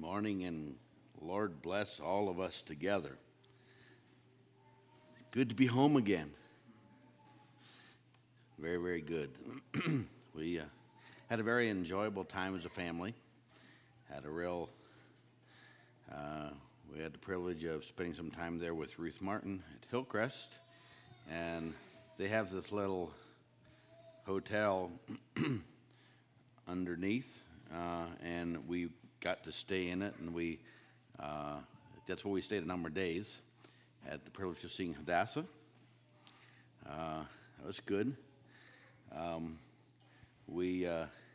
morning, and Lord bless all of us together. It's good to be home again. Very, very good. We had a very enjoyable time as a family. We had the privilege of spending some time there with Ruth Martin at Hillcrest, and they have this little hotel underneath, and we got to stay in it, and that's where we stayed a number of days. Had the privilege of seeing Hadassah. That was good. We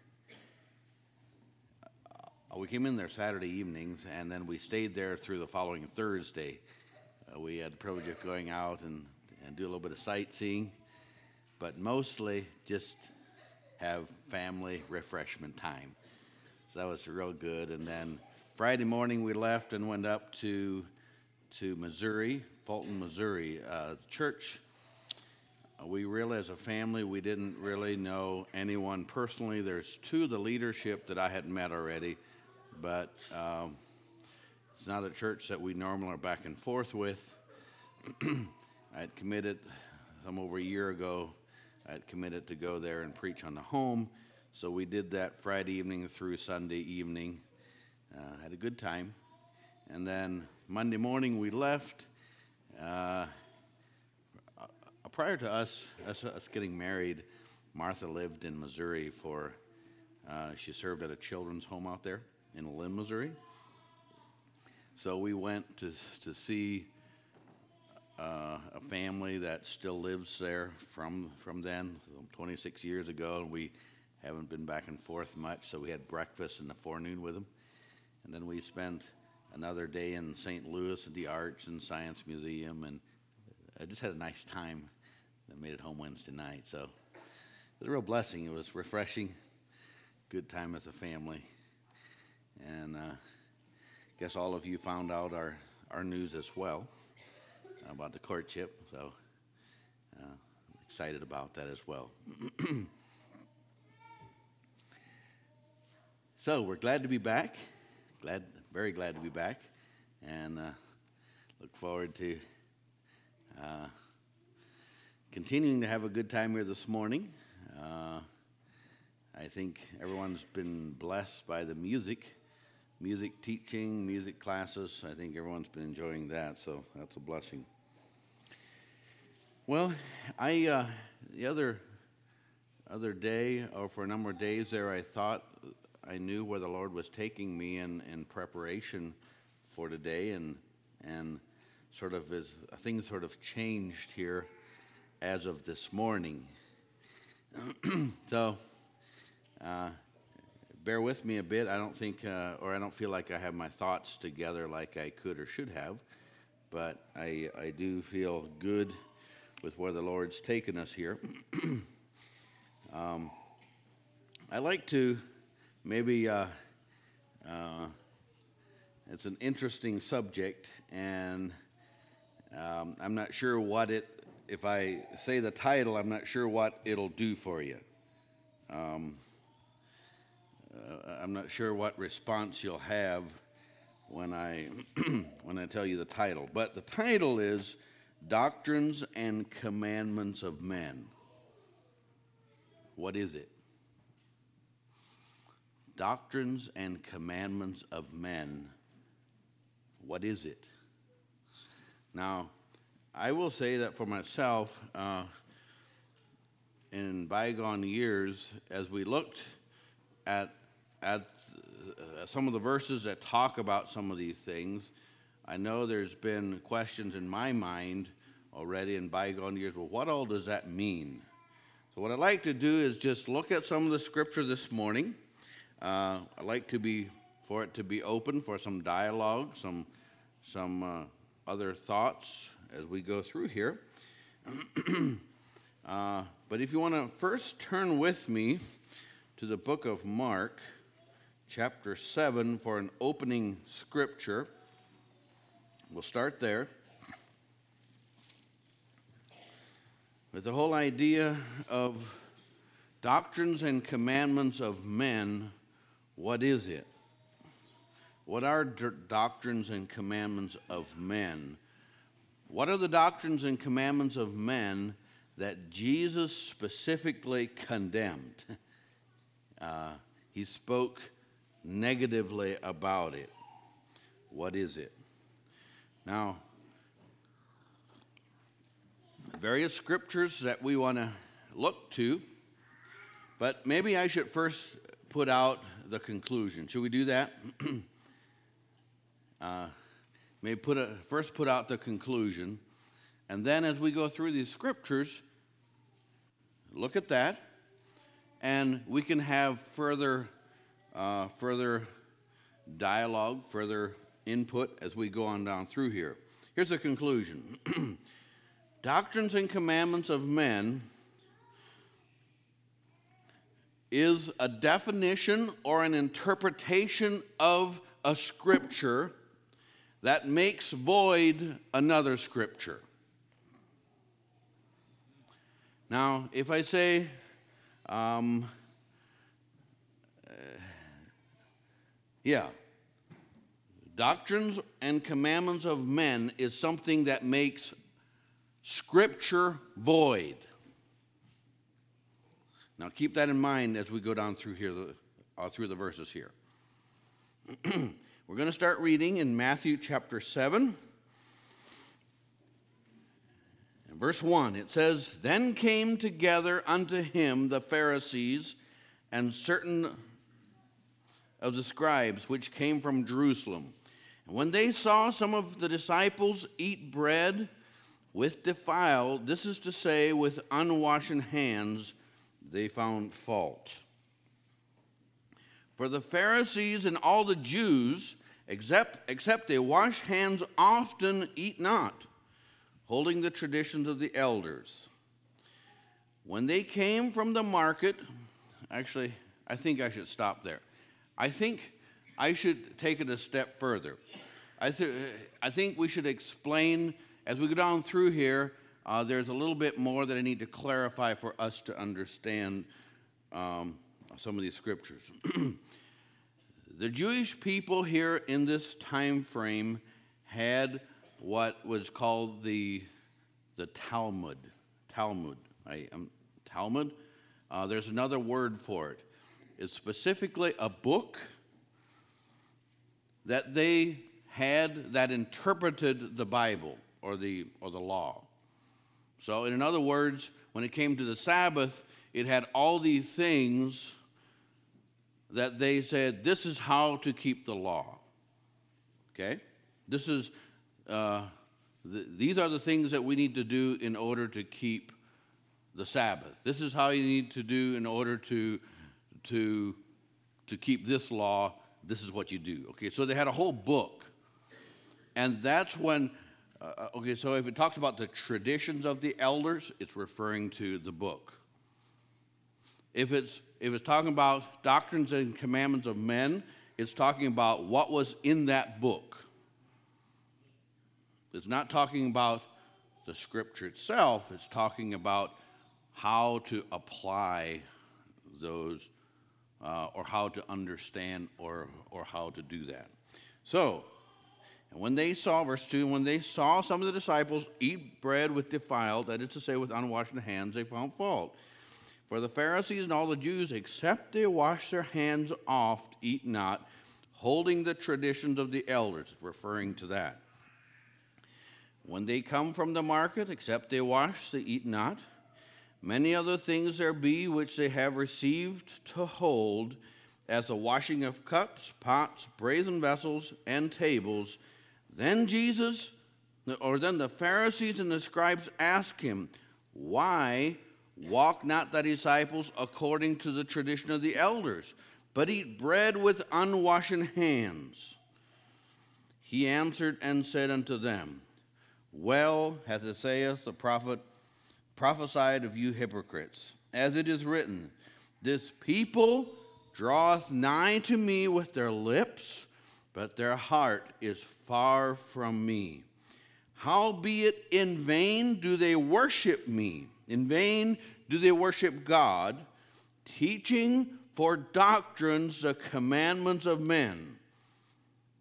came in there Saturday evenings, and then we stayed there through the following Thursday. We had the privilege of going out and do a little bit of sightseeing, but mostly just have family refreshment time. So that was real good. And then Friday morning we left and went up to Missouri, Fulton, Missouri. Church, we really, as a family, we didn't really know anyone personally. There's two of the leadership that I had met already, but it's not a church that we normally are back and forth with. I had committed some over a year ago. I had committed to go there and preach on the home. So we did that Friday evening through Sunday evening. Had a good time. And then Monday morning we left. Prior to us getting married, Martha lived in Missouri she served at a children's home out there in Lynn, Missouri. So we went to see a family that still lives there from then, 26 years ago, and we haven't been back and forth much, so we had breakfast in the forenoon with them. And then we spent another day in St. Louis at the Arts and Science Museum, and I just had a nice time. I made it home Wednesday night, so it was a real blessing. It was refreshing, good time as a family. And I guess all of you found out our news as well about the courtship, so I'm excited about that as well. So we're glad to be back, very glad to be back, and look forward to continuing to have a good time here this morning. I think everyone's been blessed by the music teaching, music classes. I think everyone's been enjoying that, so that's a blessing. Well, the other day, or for a number of days there, I thought I knew where the Lord was taking me in preparation for today, and sort of things sort of changed here as of this morning. So bear with me a bit. I don't think, or I don't feel like I have my thoughts together like I could or should have, but I do feel good with where the Lord's taken us here. I like to maybe, it's an interesting subject, and I'm not sure if I say the title, I'm not sure what it'll do for you. I'm not sure what response you'll have when I tell you the title. But the title is Doctrines and Commandments of Men. What is it? Doctrines and Commandments of Men. What is it? Now, I will say that for myself, in bygone years, as we looked at some of the verses that talk about some of these things, I know there's been questions in my mind already in bygone years. Well, what all does that mean? So what I'd like to do is just look at some of the scripture this morning. I'd like for it to be open for some dialogue, some other thoughts as we go through here. But if you want to first turn with me to the book of Mark, chapter 7, for an opening scripture. We'll start there. With the whole idea of doctrines and commandments of men, what is it? What are doctrines and commandments of men? What are the doctrines and commandments of men that Jesus specifically condemned? He spoke negatively about it. What is it? Now, various scriptures that we want to look to, but maybe I should first put out the conclusion. Should we do that? Maybe first put out the conclusion, and then as we go through these scriptures, look at that, and we can have further dialogue, further input as we go on down through here. Here's the conclusion. Doctrines and commandments of men is a definition or an interpretation of a scripture that makes void another scripture. Now, if I say, doctrines and commandments of men is something that makes scripture void. Now, keep that in mind as we go down through here, through the verses here. We're going to start reading in Matthew chapter 7. In verse 1, it says, "Then came together unto him the Pharisees and certain of the scribes which came from Jerusalem. And when they saw some of the disciples eat bread with defiled, this is to say, with unwashen hands, they found fault. For the Pharisees and all the Jews, except they wash hands often, eat not, holding the traditions of the elders. When they came from the market," actually, I think I should stop there. I think I should take it a step further. I think we should explain, as we go down through here, there's a little bit more that I need to clarify for us to understand some of these scriptures. The Jewish people here in this time frame had what was called the Talmud. Talmud. There's another word for it. It's specifically a book that they had that interpreted the Bible or the law. So in other words, when it came to the Sabbath, it had all these things that they said, this is how to keep the law. Okay? This is, these are the things that we need to do in order to keep the Sabbath. This is how you need to do in order to keep this law. This is what you do. Okay, so they had a whole book. And that's when, so if it talks about the traditions of the elders, it's referring to the book. If it's talking about doctrines and commandments of men, it's talking about what was in that book. It's not talking about the scripture itself. It's talking about how to apply those, or how to understand, or how to do that. So, and when they saw, verse 2, when they saw some of the disciples eat bread with defiled, that is to say, with unwashed hands, they found fault. For the Pharisees and all the Jews, except they wash their hands oft, eat not, holding the traditions of the elders, referring to that. When they come from the market, except they wash, they eat not. Many other things there be which they have received to hold, as the washing of cups, pots, brazen vessels, and tables. Then the Pharisees and the scribes asked him, why walk not thy disciples according to the tradition of the elders, but eat bread with unwashen hands? He answered and said unto them, well hath Isaiah the prophet prophesied of you hypocrites, as it is written, this people draweth nigh to me with their lips, but their heart is far from me. Howbeit in vain do they worship me. In vain do they worship God, teaching for doctrines the commandments of men.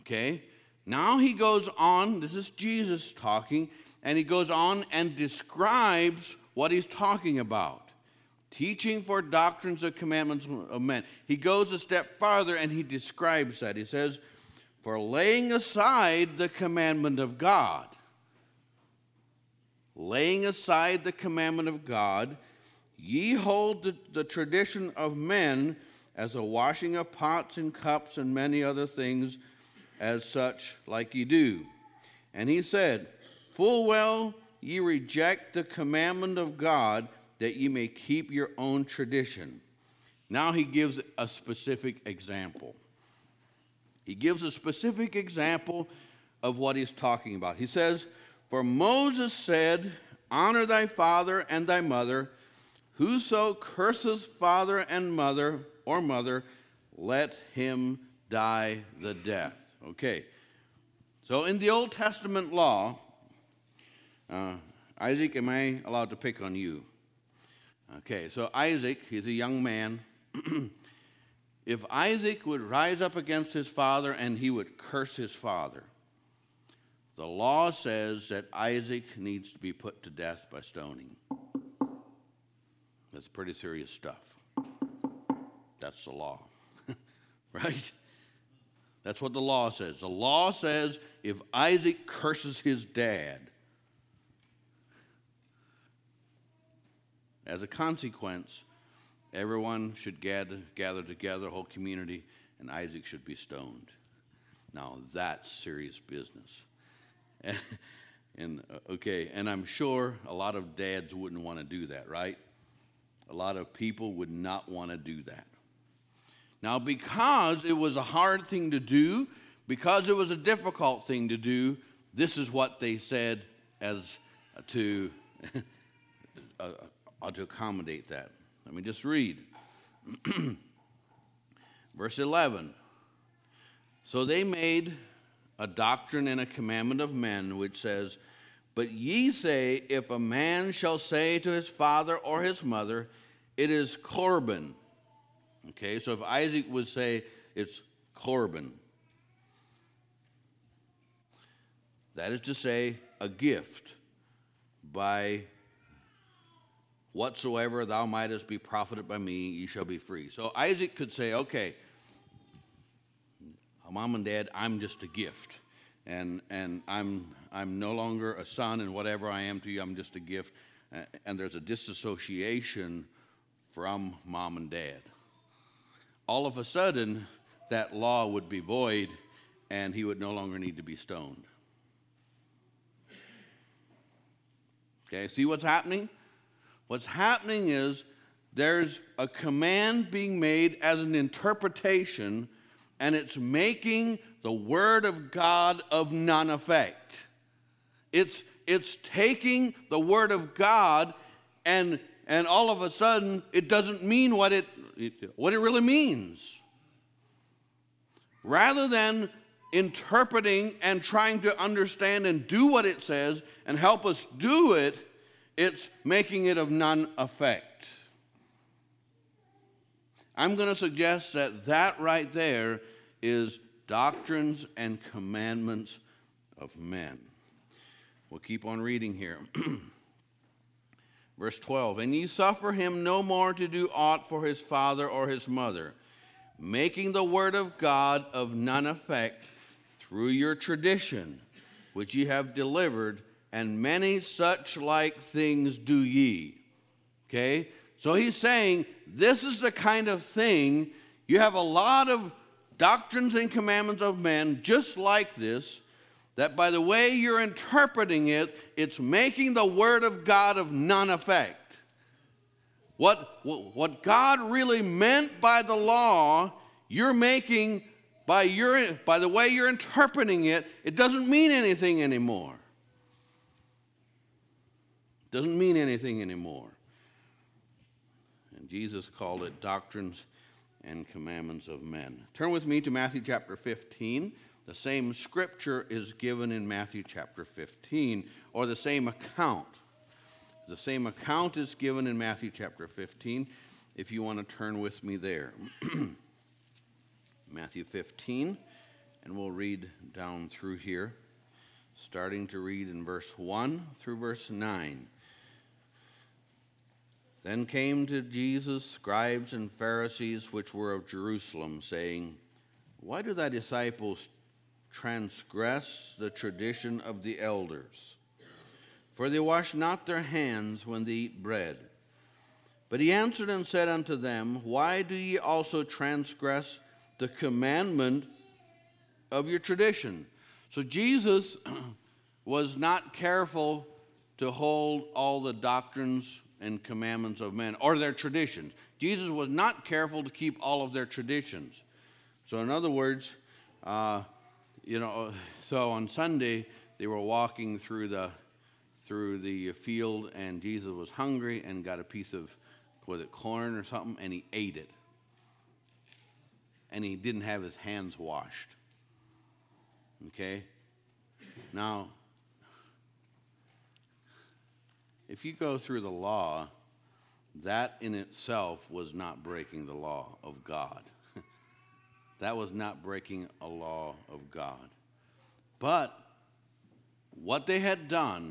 Okay? Now he goes on, this is Jesus talking, and he goes on and describes what he's talking about. Teaching for doctrines of commandments of men. He goes a step farther and he describes that. He says, for laying aside the commandment of God. Laying aside the commandment of God, ye hold the tradition of men as a washing of pots and cups and many other things as such like ye do. And he said, full well ye reject the commandment of God, that ye may keep your own tradition. Now he gives a specific example. He gives a specific example of what he's talking about. He says, for Moses said, honor thy father and thy mother. Whoso curseth father and mother, or mother, let him die the death. Okay. So in the Old Testament law, Isaac, am I allowed to pick on you? Okay, so Isaac, he's a young man. If Isaac would rise up against his father and he would curse his father, the law says that Isaac needs to be put to death by stoning. That's pretty serious stuff. That's the law, right? That's what the law says. The law says if Isaac curses his dad, as a consequence, everyone should gather together, the whole community, and Isaac should be stoned. Now, that's serious business. And I'm sure a lot of dads wouldn't want to do that, right? A lot of people would not want to do that. Now, because it was a hard thing to do, because it was a difficult thing to do, this is what they said as to accommodate that. Let me just read. Verse 11. So they made a doctrine and a commandment of men, which says, but ye say, if a man shall say to his father or his mother, it is Corban. Okay, so if Isaac would say it's Corban, that is to say, a gift by whatsoever thou mightest be profited by me, ye shall be free. So Isaac could say, okay, Mom and Dad, I'm just a gift. And I'm no longer a son, and whatever I am to you, I'm just a gift. And there's a disassociation from Mom and Dad. All of a sudden, that law would be void, and he would no longer need to be stoned. Okay, see what's happening? What's happening is there's a command being made as an interpretation, and it's making the Word of God of none effect. It's taking the Word of God, and all of a sudden it doesn't mean what it really means. Rather than interpreting and trying to understand and do what it says and help us do it, it's making it of none effect. I'm going to suggest that right there is doctrines and commandments of men. We'll keep on reading here. Verse 12, and ye suffer him no more to do aught for his father or his mother, making the word of God of none effect through your tradition, which ye have delivered, and many such like things do ye. Okay? So he's saying this is the kind of thing, you have a lot of doctrines and commandments of men just like this, that by the way you're interpreting it, it's making the word of God of none effect. What God really meant by the law, you're making by the way you're interpreting it, it doesn't mean anything anymore. It doesn't mean anything anymore. And Jesus called it doctrines and commandments of men. Turn with me to Matthew chapter 15. The same scripture is given in Matthew chapter 15, or the same account. The same account is given in Matthew chapter 15, if you want to turn with me there. Matthew 15, And we'll read down through here, starting to read in verse 1 through verse 9. Then came to Jesus scribes and Pharisees which were of Jerusalem, saying, Why do thy disciples transgress the tradition of the elders? For they wash not their hands when they eat bread. But he answered and said unto them, Why do ye also transgress the commandment of your tradition? So Jesus was not careful to hold all the doctrines and commandments of men, or their traditions. Jesus was not careful to keep all of their traditions. So in other words, so on Sunday, they were walking through the field, and Jesus was hungry and got a piece of, was it corn or something, and he ate it. And he didn't have his hands washed. Okay? Now, if you go through the law, that in itself was not breaking the law of God. That was not breaking a law of God. But what they had done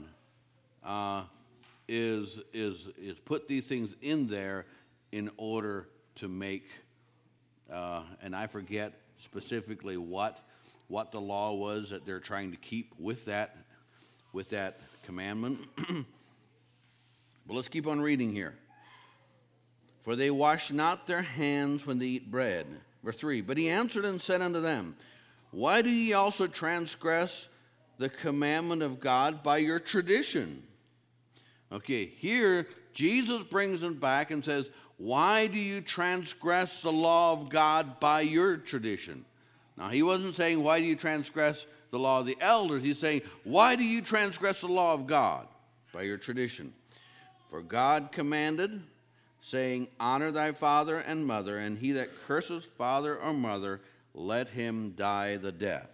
is put these things in there in order to make, and I forget specifically what the law was that they're trying to keep with that commandment. But let's keep on reading here. For they wash not their hands when they eat bread. Verse 3, But he answered and said unto them, Why do ye also transgress the commandment of God by your tradition? Okay, here Jesus brings them back and says, Why do you transgress the law of God by your tradition? Now, he wasn't saying, Why do you transgress the law of the elders? He's saying, Why do you transgress the law of God by your tradition? For God commanded, saying, Honor thy father and mother, and he that curses father or mother, let him die the death.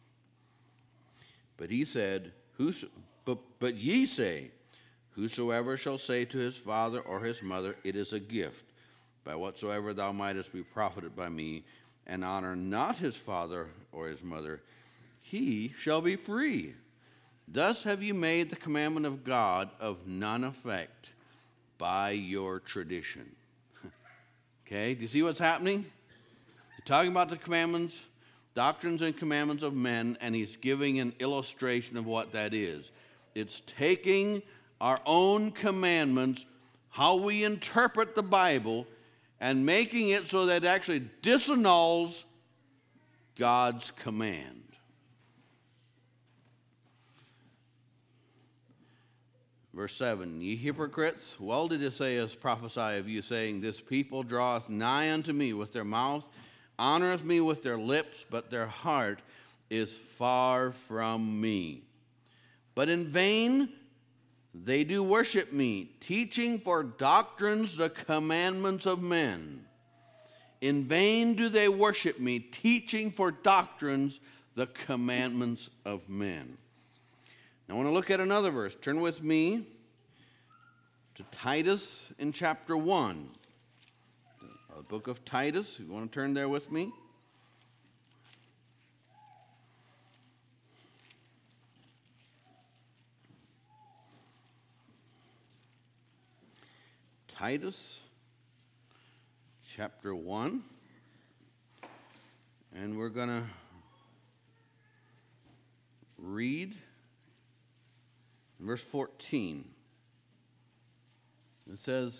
But he said, But ye say, Whosoever shall say to his father or his mother, It is a gift, by whatsoever thou mightest be profited by me, and honor not his father or his mother, he shall be free. Thus have you made the commandment of God of none effect by your tradition. Okay, do you see what's happening? He's talking about the commandments, doctrines and commandments of men, and he's giving an illustration of what that is. It's taking our own commandments, how we interpret the Bible, and making it so that it actually disannuls God's command. Verse 7, Ye hypocrites, well did Isaiah prophesy of you, saying, This people draweth nigh unto me with their mouth, honoreth me with their lips, but their heart is far from me. But in vain they do worship me, teaching for doctrines the commandments of men. In vain do they worship me, teaching for doctrines the commandments of men. Now, I want to look at another verse. Turn with me to Titus in chapter 1. The book of Titus. You want to turn there with me? Titus chapter 1. And we're going to read verse 14. It says,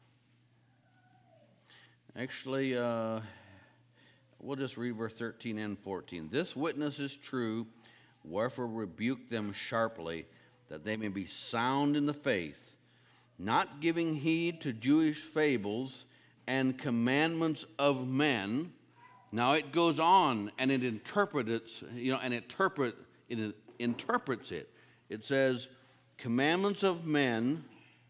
actually, we'll just read verse 13 and 14. This witness is true, wherefore rebuke them sharply, that they may be sound in the faith, not giving heed to Jewish fables and commandments of men. Now it goes on and it interprets, it interprets it. It says, commandments of men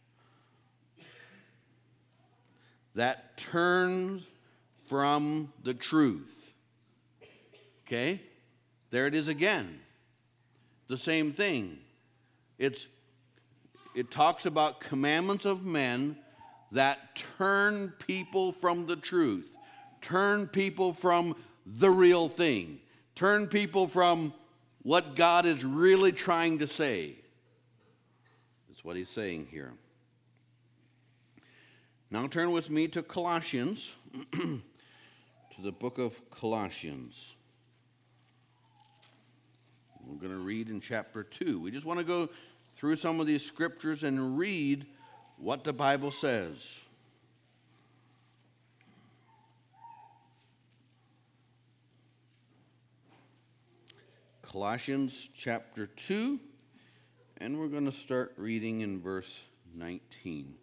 that turn from the truth. Okay? There it is again. The same thing. It talks about commandments of men that turn people from the truth, turn people from the real thing, turn people from what God is really trying to say. That's what he's saying here. Now turn with me to Colossians, to the book of Colossians. We're going to read in chapter 2. We just want to go through some of these scriptures and read what the Bible says. Colossians chapter 2, and we're going to start reading in verse 19.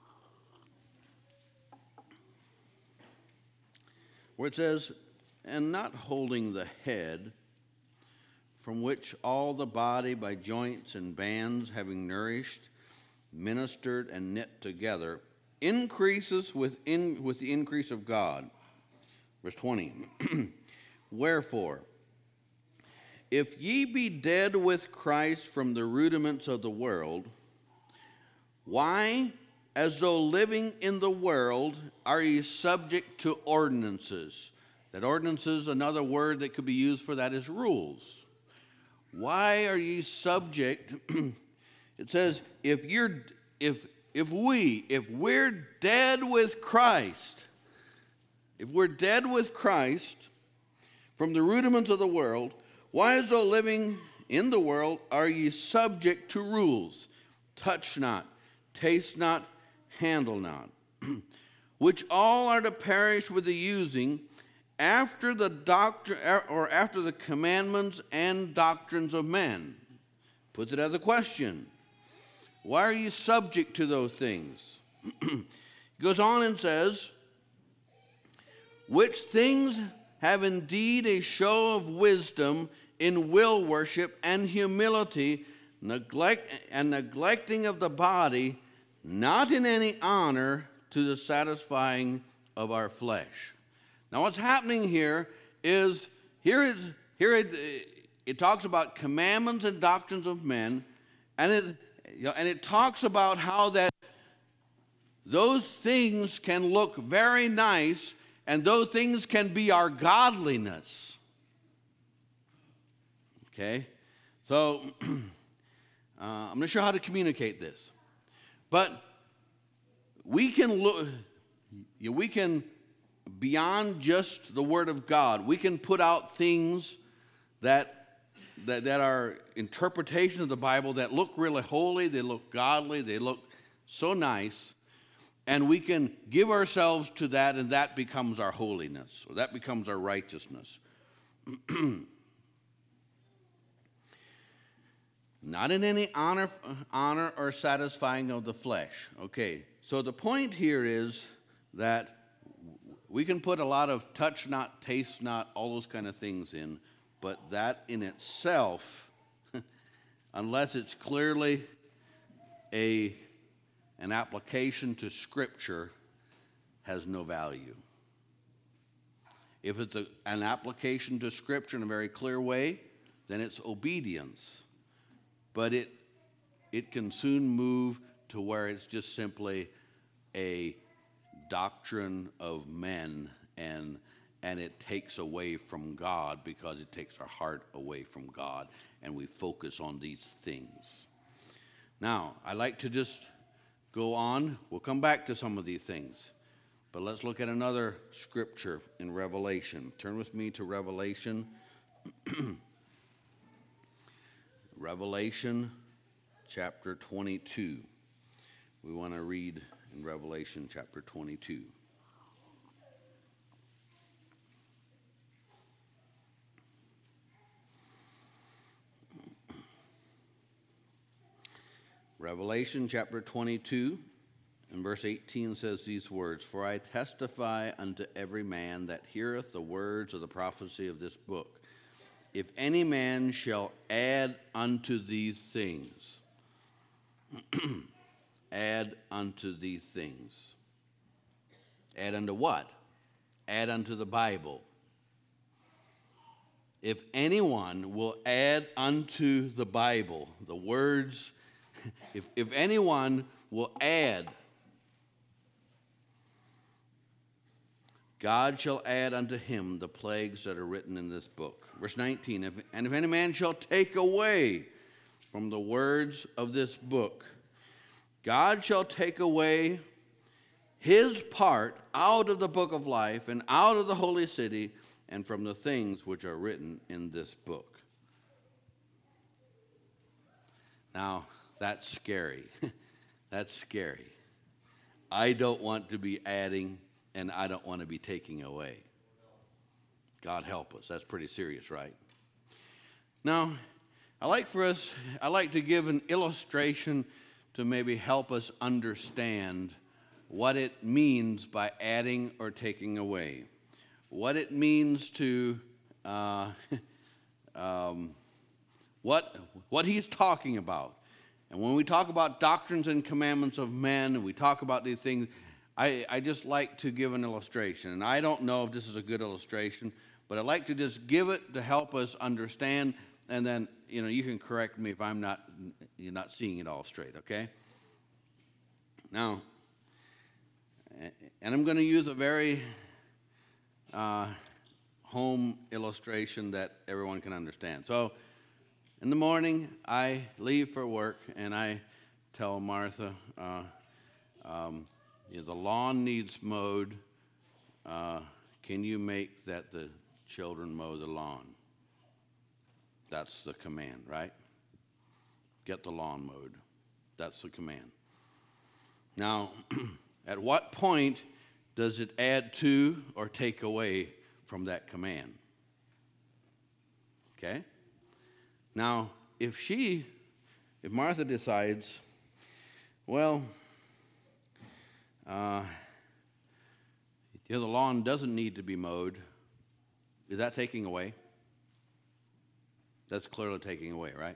Where it says, "And not holding the head, from which all the body by joints and bands, having nourished, ministered, and knit together, increases with the increase of God." Verse 20, "Wherefore, if ye be dead with Christ from the rudiments of the world, why, as though living in the world, are ye subject to ordinances?" That ordinances, another word that could be used for that is rules. Why are ye subject? It says, if we're dead with Christ, from the rudiments of the world, why, as though living in the world, are ye subject to rules? Touch not, taste not, handle not, which all are to perish with the using, after the doctrine, or after the commandments and doctrines of men. Puts it as a question. Why are you subject to those things? He goes on and says, "Which things have indeed a show of wisdom in will worship and humility, neglecting of the body, not in any honor, to the satisfying of our flesh." Now what's happening here is, it talks about commandments and doctrines of men, and it talks about how that those things can look very nice, and those things can be our godliness. Okay? So, I'm not sure how to communicate this. But we can look, beyond just the Word of God, we can put out things that are interpretations of the Bible that look really holy, they look godly, they look so nice, and we can give ourselves to that, and that becomes our holiness, or that becomes our righteousness. Not in any honor or satisfying of the flesh. Okay, so the point here is that we can put a lot of touch not, taste not, all those kind of things in, but that in itself, unless it's clearly an application to Scripture, has no value. If it's an application to Scripture in a very clear way, then it's obedience. But it can soon move to where it's just simply a doctrine of men, and it takes away from God, because it takes our heart away from God, and we focus on these things. Now, I like to just go on. We'll come back to some of these things, but let's look at another scripture in Revelation. Turn with me to Revelation. Revelation chapter 22. We want to read in Revelation chapter 22. Revelation chapter 22 and verse 18 says these words, "For I testify unto every man that heareth the words of the prophecy of this book, if any man shall add unto these things," add unto these things. Add unto what? Add unto the Bible. If anyone will add unto the Bible, the words, if anyone will add, God shall add unto him the plagues that are written in this book. Verse 19, and if any man shall take away from the words of this book, God shall take away his part out of the book of life and out of the holy city and from the things which are written in this book. Now, that's scary. That's scary. I don't want to be adding, and I don't want to be taking away. God help us. That's pretty serious, right? Now, I like to give an illustration to maybe help us understand what it means by adding or taking away. What it means to, what he's talking about. And when we talk about doctrines and commandments of men, and we talk about these things, I just like to give an illustration. And I don't know if this is a good illustration, but I'd like to just give it to help us understand, and then, you can correct me if you're not seeing it all straight, okay? Now, and I'm going to use a very home illustration that everyone can understand. So, in the morning, I leave for work, and I tell Martha, the lawn needs mowed. Can you make that the children mow the lawn? That's the command, right? Get the lawn mowed. That's the command. Now, at what point does it add to or take away from that command? Okay? Now, if Martha decides, well, the lawn doesn't need to be mowed, is that taking away? That's clearly taking away, right?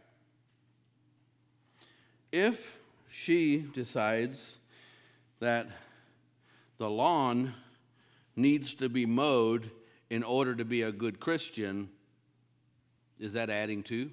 If she decides that the lawn needs to be mowed in order to be a good Christian, is that adding to?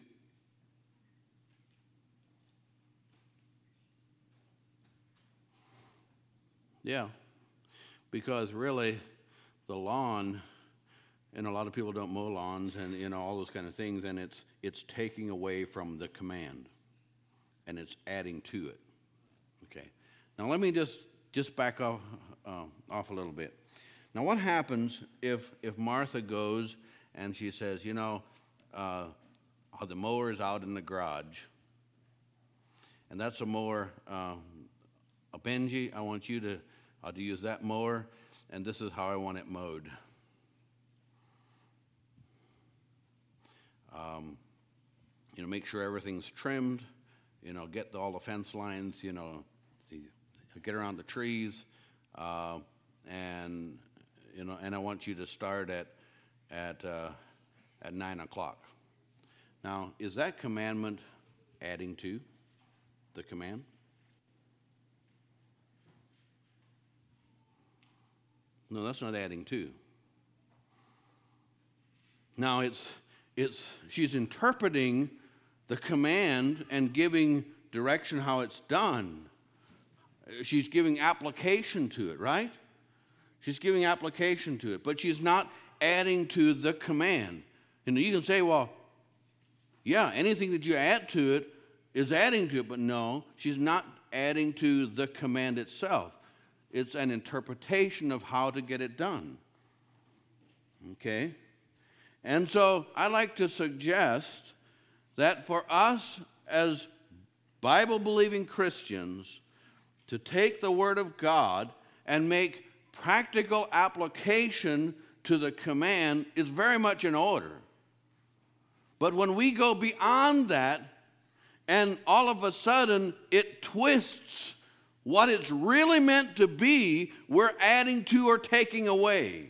Yeah, because really the lawn, and a lot of people don't mow lawns and all those kind of things, and it's taking away from the command, and it's adding to it. Okay, now let me just back off a little bit. Now what happens if Martha goes and she says, the mower is out in the garage, and that's a mower, a Benji, I want you to use that mower, and this is how I want it mowed. Make sure everything's trimmed, get all the fence lines, get around the trees, and I want you to start at 9 o'clock. Now, is that commandment adding to the command? No, that's not adding to. Now she's interpreting the command and giving direction how it's done. She's giving application to it, right? She's giving application to it, but she's not adding to the command. You can say, well, yeah, anything that you add to it is adding to it, but no, she's not adding to the command itself. It's an interpretation of how to get it done. Okay? And so I like to suggest that for us as Bible-believing Christians to take the Word of God and make practical application to the command is very much in order. But when we go beyond that and all of a sudden it twists what it's really meant to be, we're adding to or taking away.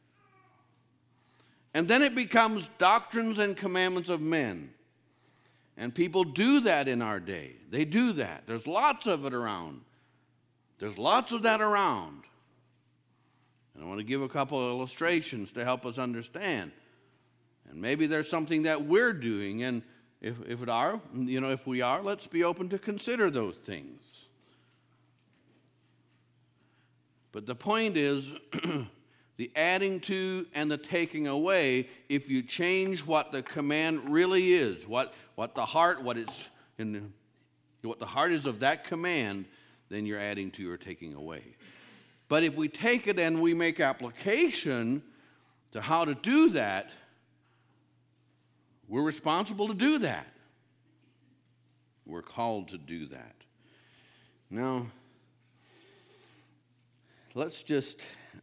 And then it becomes doctrines and commandments of men. And people do that in our day. They do that. There's lots of it around. There's lots of that around. And I want to give a couple of illustrations to help us understand. And maybe there's something that we're doing, and if we are, let's be open to consider those things. But the point is the adding to and the taking away, if you change what the command really is, what the heart is of that command, then you're adding to or taking away. But if we take it and we make application to how to do that, we're responsible to do that. We're called to do that. Now, let's just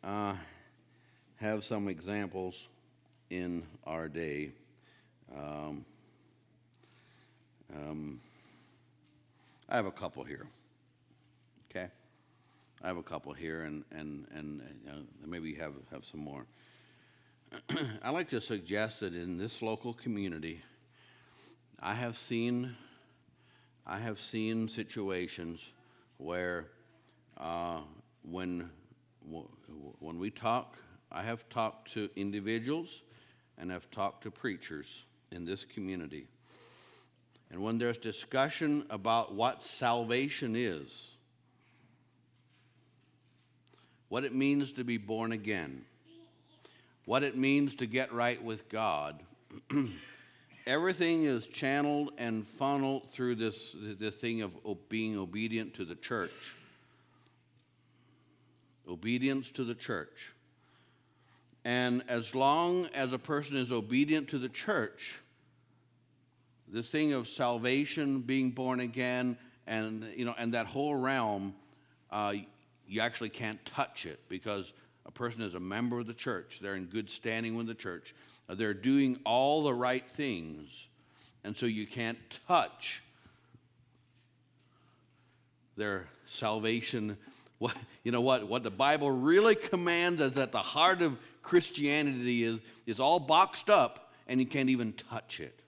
have some examples in our day. I have a couple here. Okay? I have a couple here, and maybe have some more. I like to suggest that in this local community, I have seen situations where when we talk, I have talked to individuals and have talked to preachers in this community. And when there's discussion about what salvation is, what it means to be born again, what it means to get right with God, everything is channeled and funneled through this thing of being obedient to the church. Obedience to the church. And as long as a person is obedient to the church, the thing of salvation, being born again, and that whole realm, you actually can't touch it, because a person is a member of the church. They're in good standing with the church. They're doing all the right things, and so you can't touch their salvation. What the Bible really commands is that the heart of Christianity is all boxed up, and you can't even touch it.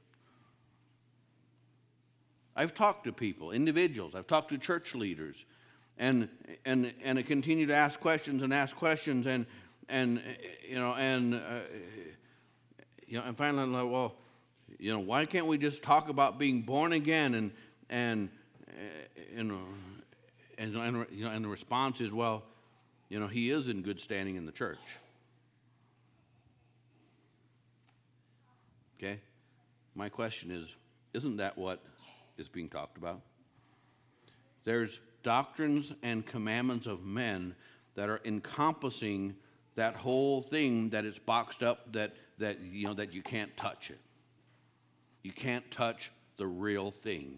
I've talked to people, individuals. I've talked to church leaders, and I continue to ask questions, and finally I'm like, well, why can't we just talk about being born again? And the response is, well, he is in good standing in the church. Okay? My question is, isn't that what is being talked about? There's doctrines and commandments of men that are encompassing that whole thing that is boxed up, that you can't touch it. You can't touch the real thing.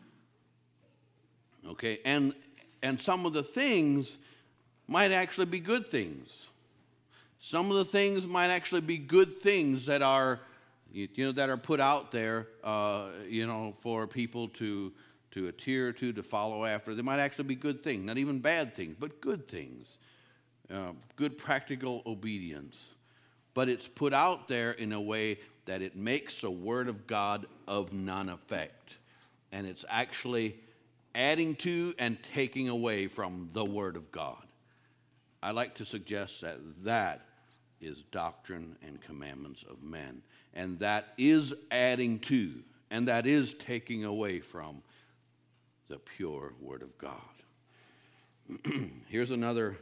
Okay? And some of the things might actually be good things. Some of the things might actually be good things that are put out there, for people to adhere to follow after. They might actually be good things, not even bad things, but good things, good practical obedience. But it's put out there in a way that it makes the Word of God of none effect, and it's actually adding to and taking away from the Word of God. I like to suggest that is doctrine and commandments of men. And that is adding to, and that is taking away from the pure Word of God. Here's another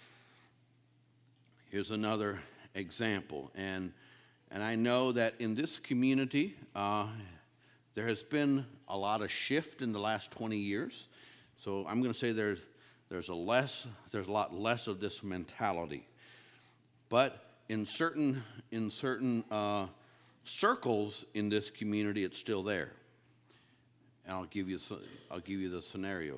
example. And I know that in this community, there has been a lot of shift in the last 20 years. So I'm going to say there's a lot less of this mentality. But in certain circles in this community, it's still there. And I'll give you the scenario.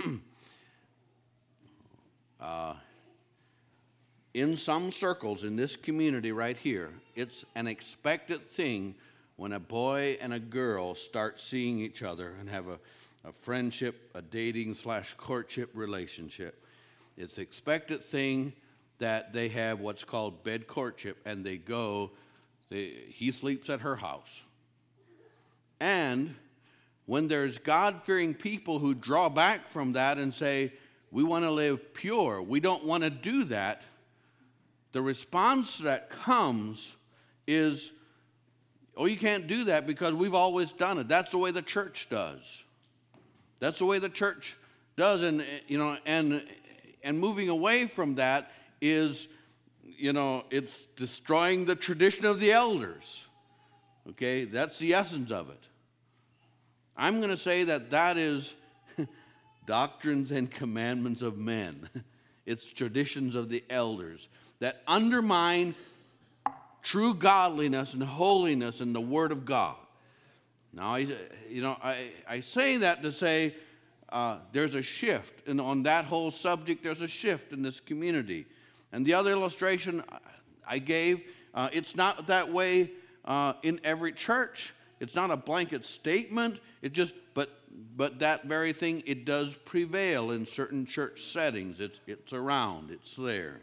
In some circles in this community right here, it's an expected thing when a boy and a girl start seeing each other and have a friendship, a dating/courtship relationship. It's an expected thing that they have what's called bed courtship, and he sleeps at her house. And when there's God-fearing people who draw back from that and say, we want to live pure, we don't want to do that, the response that comes is, oh, you can't do that because we've always done it. That's the way the church does. That's the way the church does. And moving away from that is it's destroying the tradition of the elders. Okay, that's the essence of it. I'm going to say that is doctrines and commandments of men. It's traditions of the elders that undermine true godliness and holiness in the Word of God. Now, I say that to say there's a shift, and on that whole subject, there's a shift in this community. And the other illustration I gave, it's not that way in every church. It's not a blanket statement. But that very thing, it does prevail in certain church settings. It's around. It's there.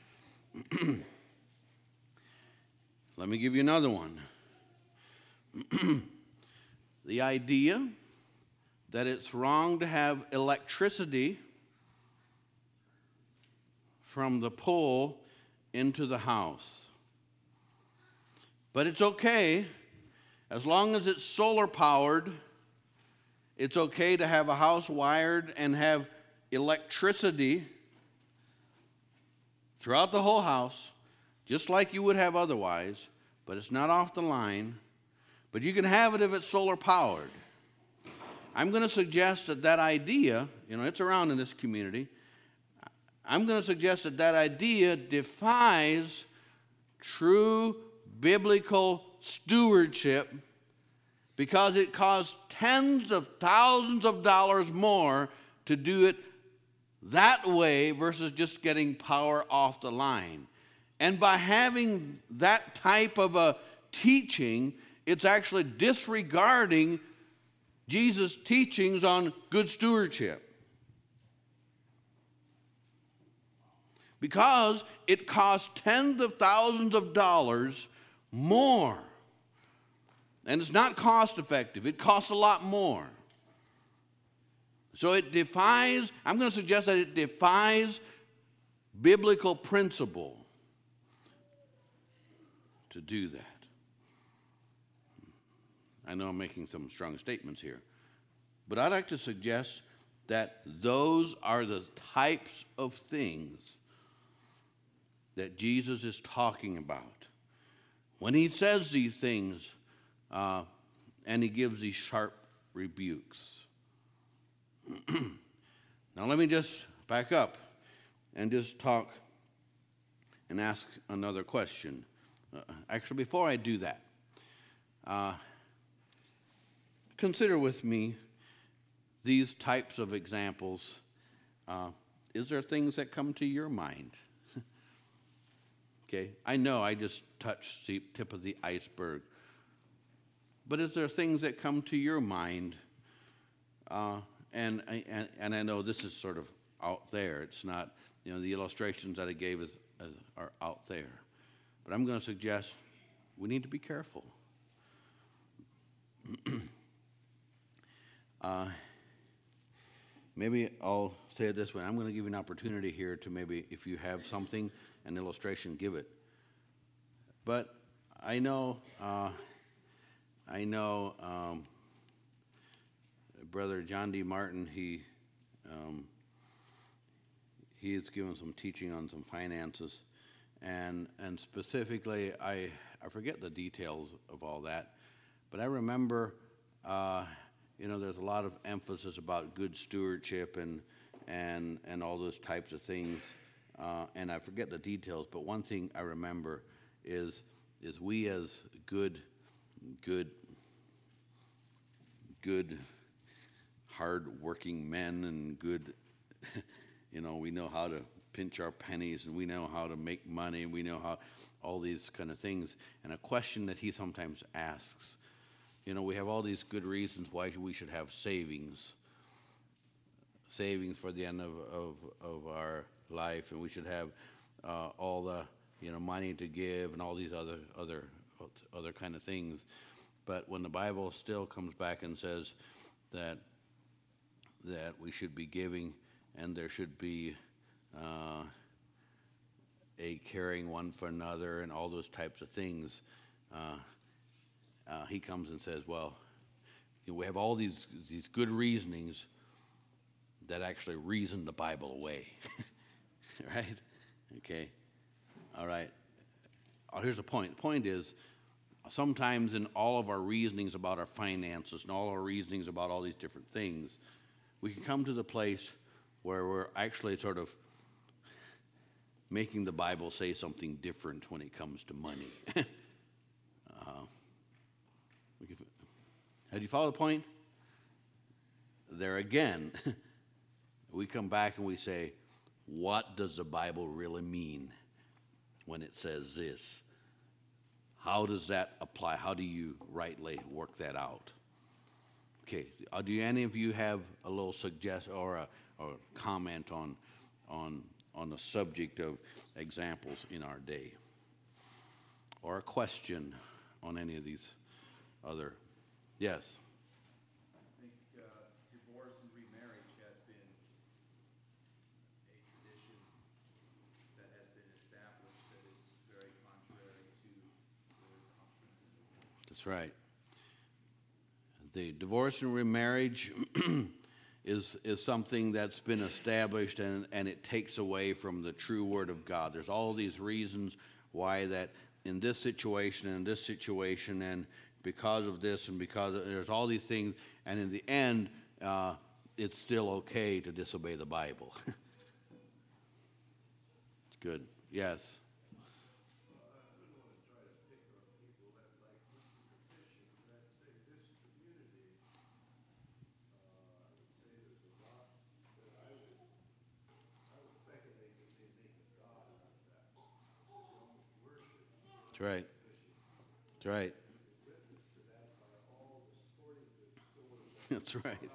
Let me give you another one. The idea that it's wrong to have electricity from the pole into the house. But it's okay, as long as it's solar powered, it's okay to have a house wired and have electricity throughout the whole house, just like you would have otherwise, but it's not off the line. But you can have it if it's solar powered. I'm going to suggest that idea, it's around in this community. I'm going to suggest that idea defies true biblical stewardship, because it costs tens of thousands of dollars more to do it that way versus just getting power off the line. And by having that type of a teaching, it's actually disregarding Jesus' teachings on good stewardship. Because it costs tens of thousands of dollars more. And it's not cost effective. It costs a lot more. So it defies, I'm going to suggest that it defies biblical principle to do that. I know I'm making some strong statements here, but I'd like to suggest that those are the types of things that Jesus is talking about when he says these things and he gives these sharp rebukes. Now let me just back up and just talk and ask another question. Actually, before I do that, consider with me these types of examples. Is there things that come to your mind? Okay, I know I just touched the tip of the iceberg. But is there things that come to your mind? And I know this is sort of out there. It's not, the illustrations that I gave are out there. But I'm going to suggest we need to be careful. Maybe I'll say it this way. I'm going to give you an opportunity here to maybe, if you have something, an illustration, give it. But I know Brother John D. Martin, he has given some teaching on some finances, and specifically, I forget the details of all that, but I remember, there's a lot of emphasis about good stewardship and all those types of things, and I forget the details, but one thing I remember is we as good hard-working men and good, we know how to pinch our pennies and we know how to make money and we know how all these kind of things. And a question that he sometimes asks, we have all these good reasons why we should have savings for the end of our life, and we should have all the money to give and all these other kind of things. But when the Bible still comes back and says that we should be giving and there should be a caring one for another and all those types of things, he comes and says, well, we have all these good reasonings that actually reason the Bible away. Right? Okay. All right. Here's the point. The point is, sometimes in all of our reasonings about our finances and all our reasonings about all these different things, we can come to the place where we're actually sort of making the Bible say something different when it comes to money. Have you followed the point? There again, we come back and we say, what does the Bible really mean when it says this? How does that apply? How do you rightly work that out? Okay, do any of you have a little suggestion or a comment on the subject of examples in our day? Or a question on any of these other? Yes. I think divorce and remarriage has been a tradition that has been established that is very contrary to the doctrine. That's right. The divorce and remarriage is something that's been established, and it takes away from the true Word of God. There's all these reasons why that in this situation and this situation, and because of this and there's all these things, and in the end, it's still okay to disobey the Bible. It's good. Yes. That's right. That's right. That's right.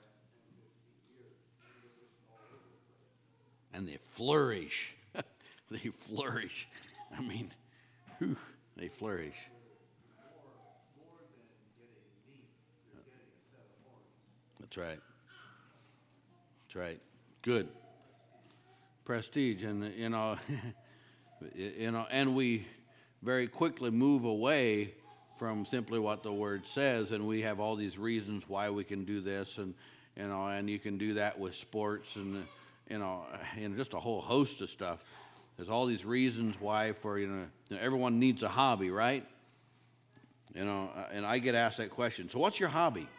And they flourish. They flourish. I mean, whew, they flourish. That's right. That's right. Good. Prestige, and and we very quickly move away from simply what the Word says, and we have all these reasons why we can do this, and you can do that with sports, and just a whole host of stuff. There's all these reasons why everyone needs a hobby, right? And I get asked that question. So, what's your hobby?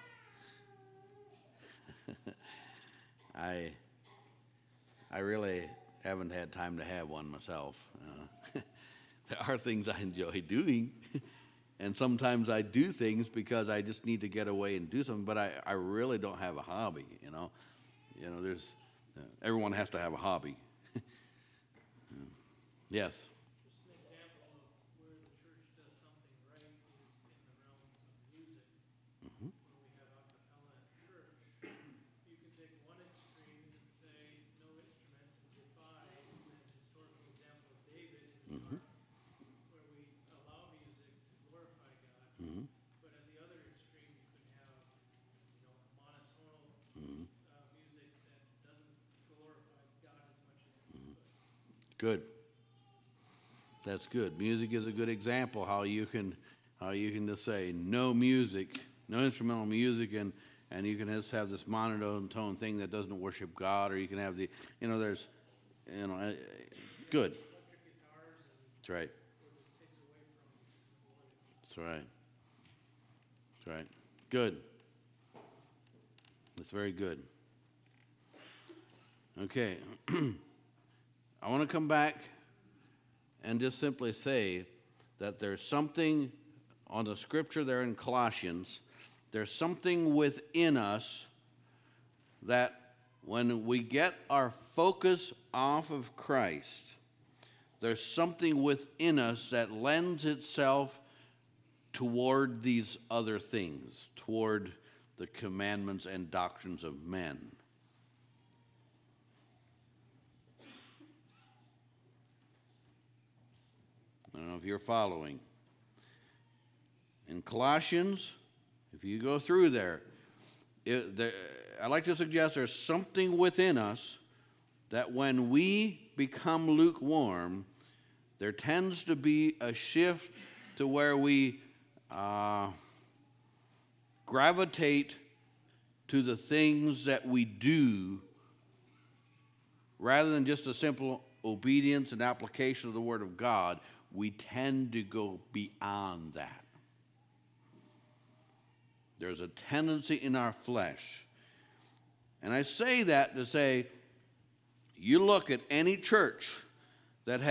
I really haven't had time to have one myself. There are things I enjoy doing, and sometimes I do things because I just need to get away and do something, but I really don't have a hobby, there's everyone has to have a hobby. Yes. Just an example of where the church does something right is in the realms of music. Mm-hmm. When we have a cappella at church, you can take one extreme and say no instruments and defy the historical example of David in Mm-hmm. where we allow music to glorify God. Mm-hmm. But at the other extreme, you can have monotonal Mm-hmm. music that doesn't glorify God as much as it could. Good. That's good. Music is a good example how you can just say no music, no instrumental music, and you can just have this monotone thing that doesn't worship God, or you can have good. Electric guitars and That's right. it just takes away from That's right. That's right. Good. That's very good. Okay. I want to come back and just simply say that there's something on the scripture there in Colossians, there's something within us that when we get our focus off of Christ, there's something within us that lends itself toward these other things, toward the commandments and doctrines of men. I don't know if you're following. In Colossians, if you go through there, I'd like to suggest there's something within us that when we become lukewarm, there tends to be a shift to where we gravitate to the things that we do rather than just a simple obedience and application of the Word of God, we tend to go beyond that. There's a tendency in our flesh. And I say that to say, you look at any church that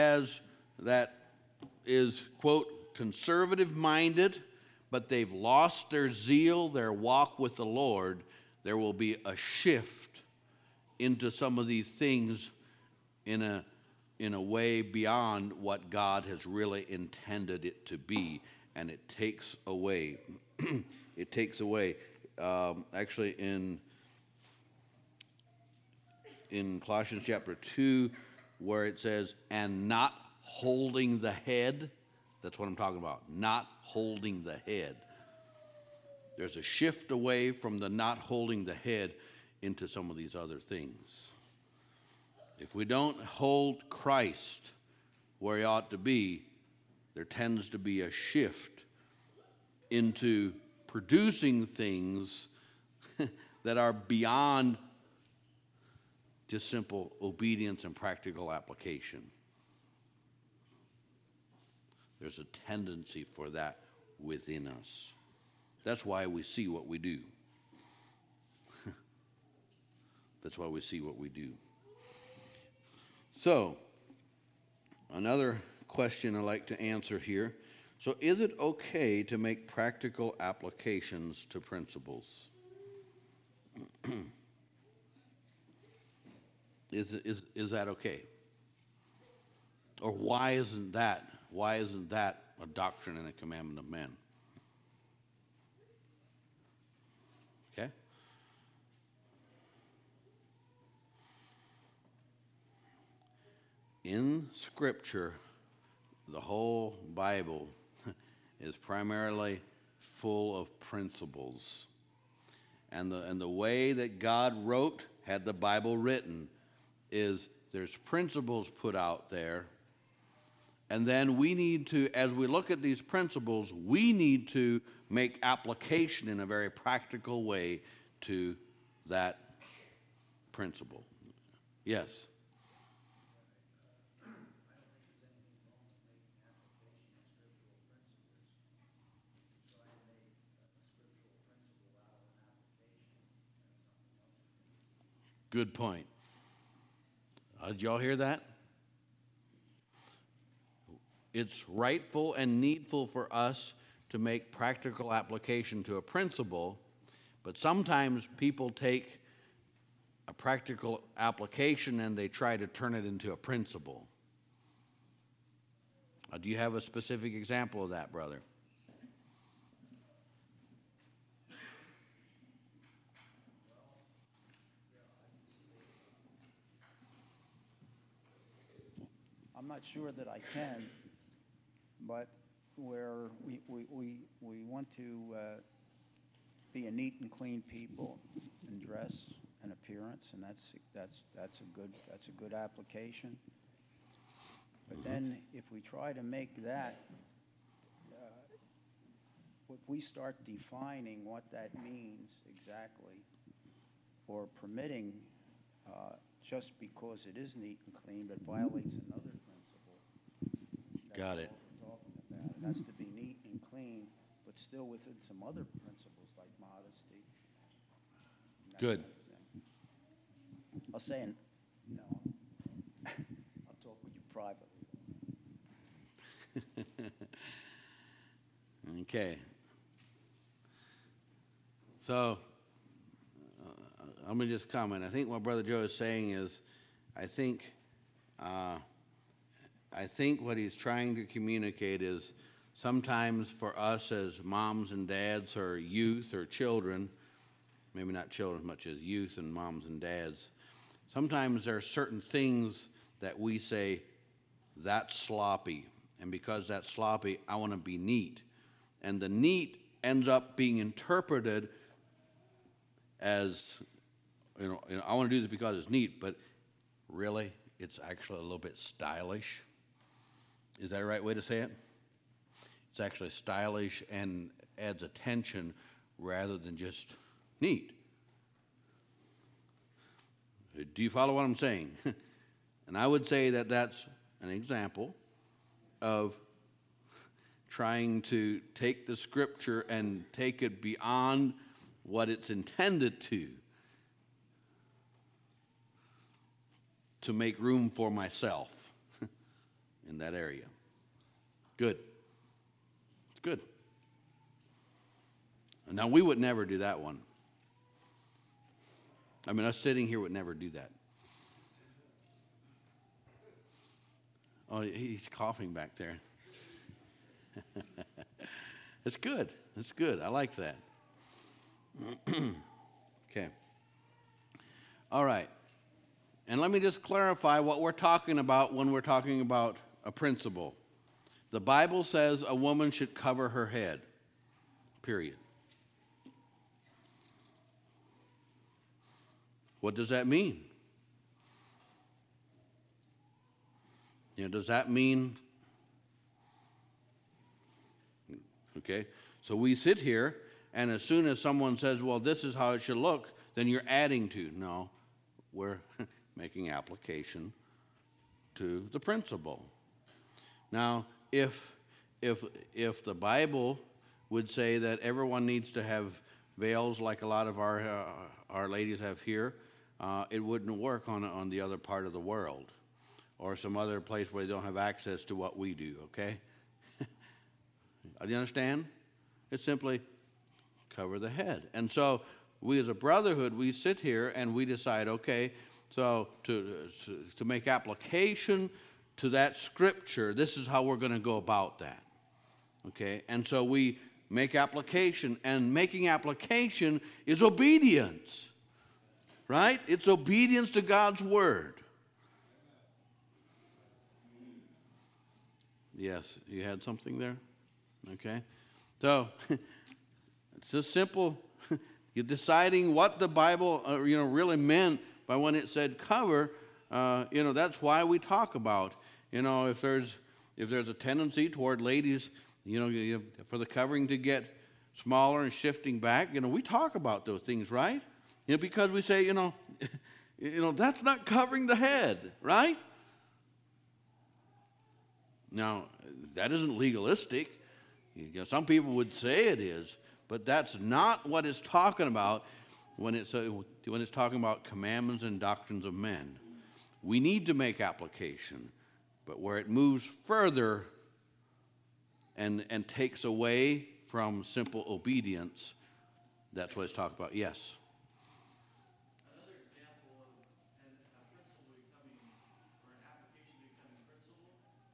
is, quote, conservative-minded, but they've lost their zeal, their walk with the Lord, there will be a shift into some of these things in a way beyond what God has really intended it to be, and it takes away. It takes away. Actually, in Colossians chapter 2, where it says, and not holding the head, that's what I'm talking about, not holding the head. There's a shift away from the not holding the head into some of these other things. If we don't hold Christ where he ought to be, there tends to be a shift into producing things that are beyond just simple obedience and practical application. There's a tendency for that within us. That's why we see what we do. That's why we see what we do. So, another question I'd like to answer here. So, is it okay to make practical applications to principles? Is that okay? Or why isn't that a doctrine and a commandment of men? Okay? In Scripture, the whole Bible is primarily full of principles. And the way that God had the Bible written, is there's principles put out there, and then we need to, as we look at these principles, we need to make application in a very practical way to that principle. Yes? Good point. Did y'all hear that? It's rightful and needful for us to make practical application to a principle, but sometimes people take a practical application and they try to turn it into a principle. Do you have a specific example of that, brother? I'm not sure that I can, but where we want to be a neat and clean people in dress and appearance, and that's a good application. But then if we try to make that, if we start defining what that means exactly, or permitting just because it is neat and clean but violates another principle. Got it. What we're talking about. It has to be neat and clean, but still within some other principles like modesty. Good. I'll say no. I'll talk with you privately. Okay. So, let me just comment. I think what Brother Joe is saying is, I think what he's trying to communicate is sometimes for us as moms and dads or youth or children, maybe not children as much as youth and moms and dads, sometimes there are certain things that we say, that's sloppy. And because that's sloppy, I want to be neat. And the neat ends up being interpreted as, I want to do this because it's neat, but really, it's actually a little bit stylish. Is that a right way to say it? It's actually stylish and adds attention rather than just neat. Do you follow what I'm saying? And I would say that that's an example of trying to take the Scripture and take it beyond what it's intended to make room for myself in that area. Good. It's good. Now, we would never do that one. I mean, us sitting here would never do that. Oh, he's coughing back there. It's good. It's good. I like that. Okay. All right. And let me just clarify what we're talking about when we're talking about a principle. The Bible says a woman should cover her head, period. What does that mean? Does that mean, okay, so we sit here, and as soon as someone says, well, this is how it should look, then you're adding to. No, we're making application to the principle. Now, if the Bible would say that everyone needs to have veils like a lot of our ladies have here, it wouldn't work on the other part of the world or some other place where they don't have access to what we do, okay? Do you understand? It's simply cover the head. And so we as a brotherhood, we sit here and we decide, okay, so to make application to that Scripture, this is how we're going to go about that, okay? And so we make application, and making application is obedience, right? It's obedience to God's Word. Yes, you had something there? Okay. So, it's just simple. You're deciding what the Bible, really meant by when it said cover. That's why we talk about, if there's a tendency toward ladies, for the covering to get smaller and shifting back, we talk about those things, right? Because we say, that's not covering the head, right? Now, that isn't legalistic. Some people would say it is, but that's not what it's talking about when it's talking about commandments and doctrines of men. We need to make application, but where it moves further and takes away from simple obedience, that's what it's talking about. Yes. Another example of a principle becoming, or an application becoming principle,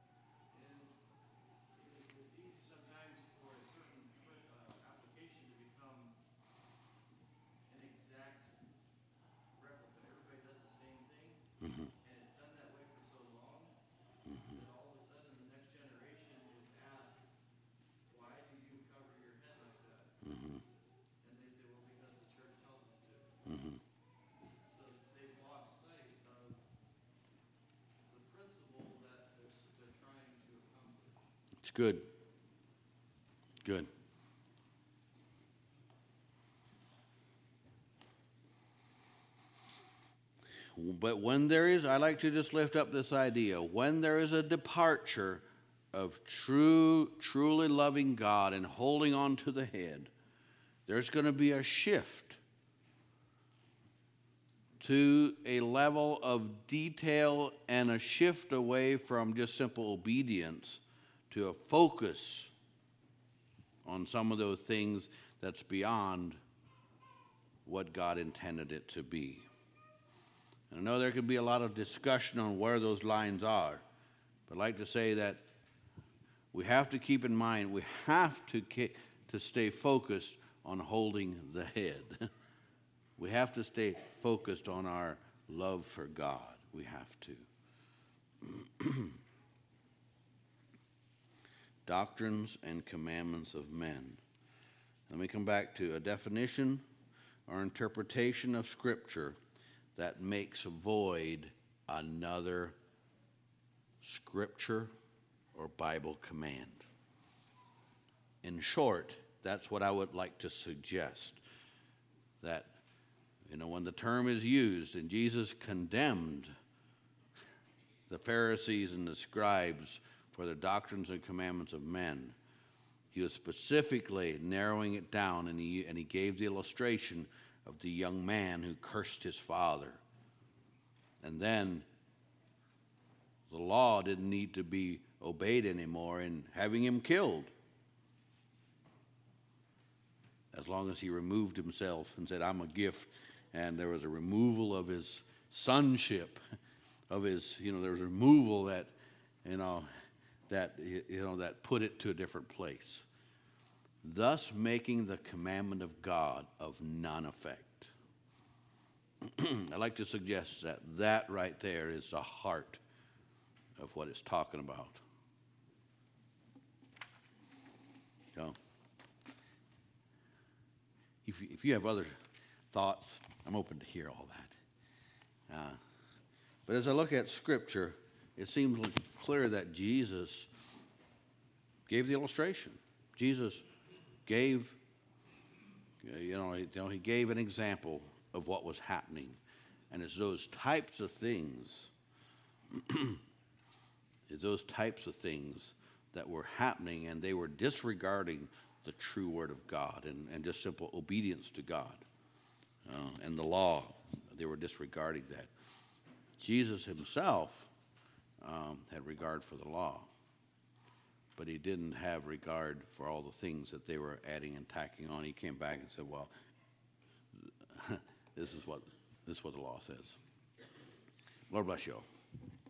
is it's easy sometimes for a certain application to become an exact replica. Everybody does the same thing, Mm-hmm. and it's done that way for so long that all of a sudden the next generation is asked, why do you cover your head like that? Mm-hmm. And they say, well, because the church tells us to. Mm-hmm. So they've lost sight of the principle that they're trying to accomplish. It's good. Good. But when there is, I like to just lift up this idea, when there is a departure of truly loving God and holding on to the head, there's going to be a shift to a level of detail and a shift away from just simple obedience to a focus on some of those things that's beyond what God intended it to be. And I know there can be a lot of discussion on where those lines are, but I'd like to say that we have to keep in mind, we have to stay focused on holding the head. We have to stay focused on our love for God. We have to. Doctrines and commandments of men. Let me come back to a definition or interpretation of Scripture that makes void another Scripture or Bible command. In short, that's what I would like to suggest. That, when the term is used, and Jesus condemned the Pharisees and the scribes for the doctrines and commandments of men. He was specifically narrowing it down, and he gave the illustration of the young man who cursed his father. And then the law didn't need to be obeyed anymore in having him killed, as long as he removed himself and said, I'm a gift. And there was a removal of his sonship, of his, there was a removal that put it to a different place, thus making the commandment of God of none effect. I'd like to suggest that right there is the heart of what it's talking about. So, if you have other thoughts, I'm open to hear all that. But as I look at Scripture, it seems clear that Jesus gave the illustration. Jesus gave, he gave an example of what was happening. And it's those types of things, that were happening, and they were disregarding the true word of God and just simple obedience to God. And the law, they were disregarding that. Jesus himself had regard for the law, but he didn't have regard for all the things that they were adding and tacking on. He came back and said, well, this is what the law says. Lord bless you all.